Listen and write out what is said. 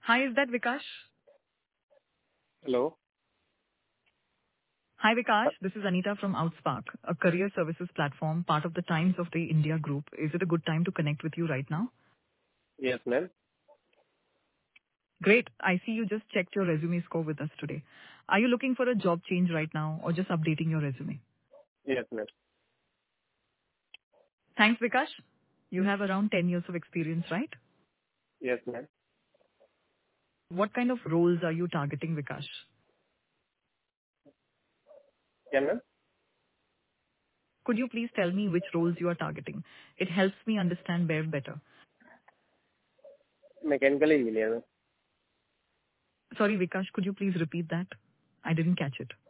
Hi, is that Vikash? Hello. Hi, Vikash. This is Anita from Outspark, a career services platform, part of the Times of the India Group. Is it a good time to connect with you right now? Yes, ma'am. Great. I see you just checked your resume score with us today. Are you looking for a job change right now or just updating your resume? Yes, ma'am. Thanks, Vikash. You have around 10 years of experience, right? Yes, ma'am. What kind of roles are you targeting, Vikash? Yeah, ma'am. Could you please tell me which roles you are targeting? It helps me understand Bear better. Mechanical engineer, ma'am. Sorry, Vikash, could you please repeat that? I didn't catch it.